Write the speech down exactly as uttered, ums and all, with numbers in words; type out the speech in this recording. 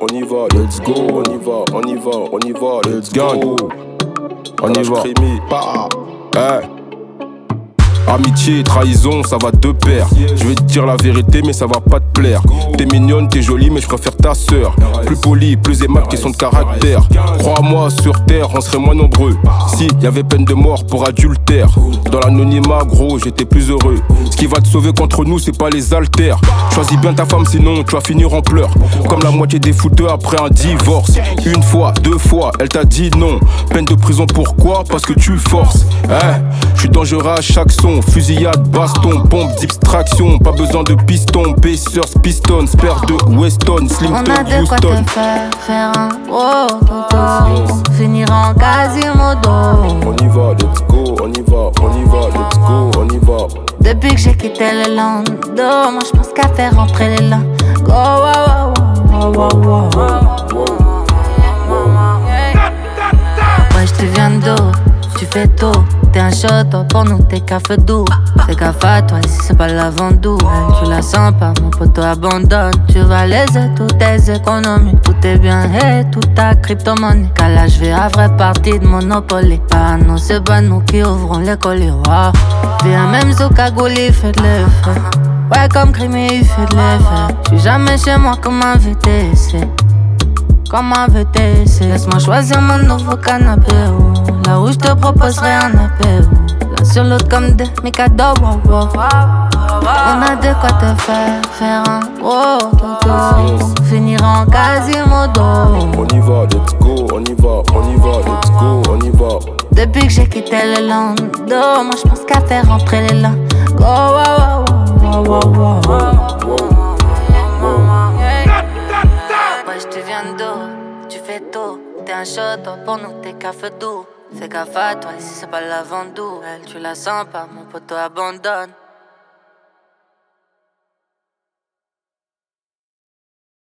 on y va, let's go, on y va, on y va, on y va, let's go. On y va. Hey. Amitié et trahison, ça va de pair. Je vais te dire la vérité, mais ça va pas te plaire. T'es mignonne, t'es jolie, mais je préfère ta sœur. Plus polie, plus aimable, question de caractère. Crois-moi, sur terre, on serait moins nombreux. Si y avait peine de mort pour adultère. Dans l'anonymat, gros, j'étais plus heureux. Ce qui va te sauver contre nous, c'est pas les haltères. Choisis bien ta femme, sinon tu vas finir en pleurs. Comme la moitié des footeux après un divorce. Une fois, deux fois, elle t'a dit non. Peine de prison, pourquoi? Parce que tu forces. Hein? Je suis dangereux à chaque son. Fusillade, baston, pompe, distraction. Pas besoin de piston, Pacers, Pistons, paire de Weston, Slimton, on a de Houston. quoi te faire, faire un gros toto. Finir en Quasimodo. On y va, let's go, on y va, on y va, let's go, on y va. Depuis que j'ai quitté le lando, moi je pense qu'à faire rentrer les langues. Go, wow, wow, wow, wow, wow. Ouais, je te viens d'eau, tu fais tôt. T'es un shot, pour nous t'es café doux. Fais gaffe à toi, ici c'est pas la vendoue. Tu la sens pas, mon poteau abandonne. Tu vas léser toutes tes économies. Tout est bien, hey, toute ta crypto-monnaie. Qu'à là je vais à vraie partie de Monopoly. Pas nous, c'est pas nous qui ouvrons les colis. Wow. Viens même sous cagouli, fait de l'effet. Ouais, comme crime, il fait de l'effet. J'suis jamais chez moi comme un V T C. Comme un V T C. Laisse-moi choisir mon nouveau canapé. Oh. Là où je te proposerai un apéro. L'un sur l'autre comme des Mikado. Wow, wow. On a de quoi te faire, faire un gros toto. Finir en Quasimodo. On y va, let's go, on y va, on y va, let's go, on y va. Depuis que j'ai quitté le lando, moi je pense qu'à faire rentrer les langues. Go, wow, wow, wow, wow, wow. Ouais, je te viens d'eau, tu fais tôt. T'es un shot, pour nous t'es café doux. Fais gaffe à toi, ici c'est pas la vendoue. Elle, tu la sens pas, mon poteau abandonne.